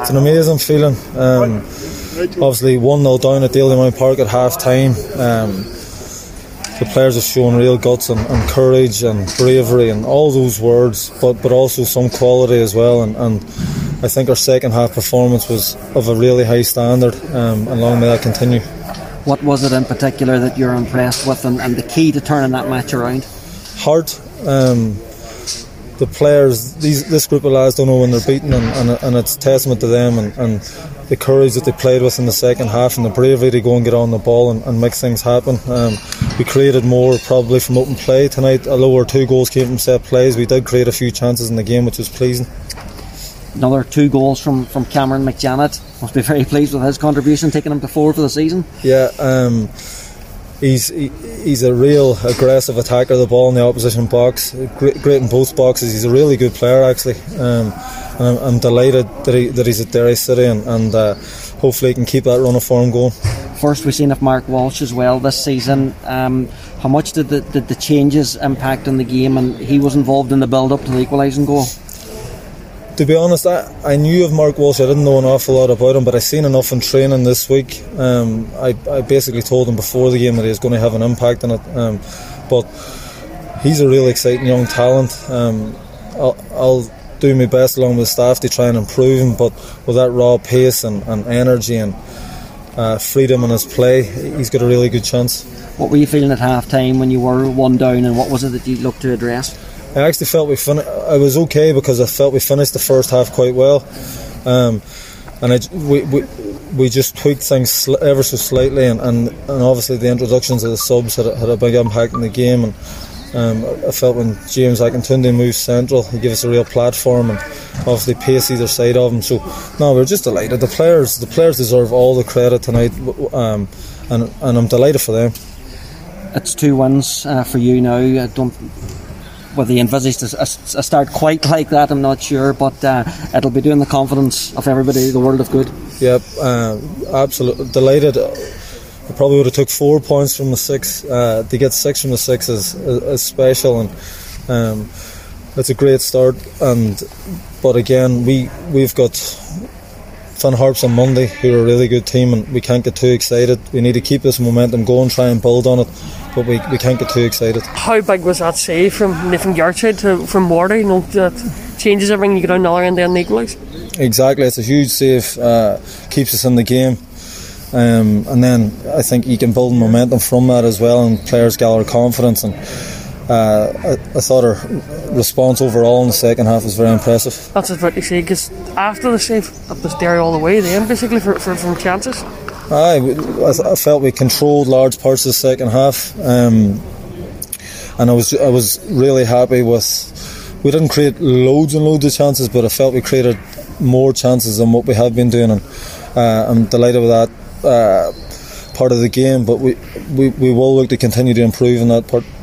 It's an amazing feeling. Obviously 1-0 down at Dalymount Park at half time. The players have shown real guts and courage and bravery and all those words, but also some quality as well, and I think our second half performance was of a really high standard, and long may that continue. What was it in particular that you're impressed with, and the key to turning that match around? Heart. The players, this group of lads don't know when they're beaten, and it's testament to them and the courage that they played with in the second half and the bravery to go and get on the ball and make things happen. We created more probably from open play tonight, although our 2 goals came from set plays. We did create a few chances in the game, which was pleasing. Another 2 goals from Cameron McJanet. Must be very pleased with his contribution, taking him to 4 for the season. Yeah, he's a real aggressive attacker of the ball in the opposition box. Great in both boxes. He's a really good player actually, and I'm delighted that he's at Derry City, and hopefully he can keep that run of form going. First we've seen of Mark Walsh as well this season. How much did the changes impact on the game, and he was involved in the build up to the equalising goal? To be honest, I knew of Mark Walsh. I didn't know an awful lot about him, but I seen enough in training this week. I basically told him before the game that he was going to have an impact on it. But he's a really exciting young talent. I'll do my best along with the staff to try and improve him, but with that raw pace and energy and freedom in his play, he's got a really good chance. What were you feeling at half time when you were 1 down, and what was it that you looked to address? I actually felt I was okay because I felt we finished the first half quite well, and we just tweaked things ever so slightly, and obviously the introductions of the subs had a big impact in the game, and I felt when James Akintunde moved central, he gave us a real platform, and obviously pace either side of him. So no, we're just delighted. The players deserve all the credit tonight, and I'm delighted for them. It's 2 wins for you now. Whether you envisaged a start quite like that, I'm not sure, but it'll be doing the confidence of everybody the world of good. Yep, absolutely delighted. I probably would have took 4 points from the 6. To get 6 from the 6 is special, and it's a great start. But again, we've got Finn Harps on Monday, who are a really good team, and we can't get too excited. We need to keep this momentum going, try and build on it, but we can't get too excited. How big was that save from Nathan Gartside from Wardy? That changes everything. You get down the other end and equalise. Exactly, it's a huge save. Keeps us in the game, and then I think you can build momentum from that as well, and players gather confidence. And I thought our response overall in the second half was very impressive. That's what I was about to say, because after the save, it was Derry all the way then, basically, from chances. I felt we controlled large parts of the second half, and I was really happy with. We didn't create loads and loads of chances, but I felt we created more chances than what we have been doing, and I'm delighted with that part of the game. But we will look to continue to improve in that part.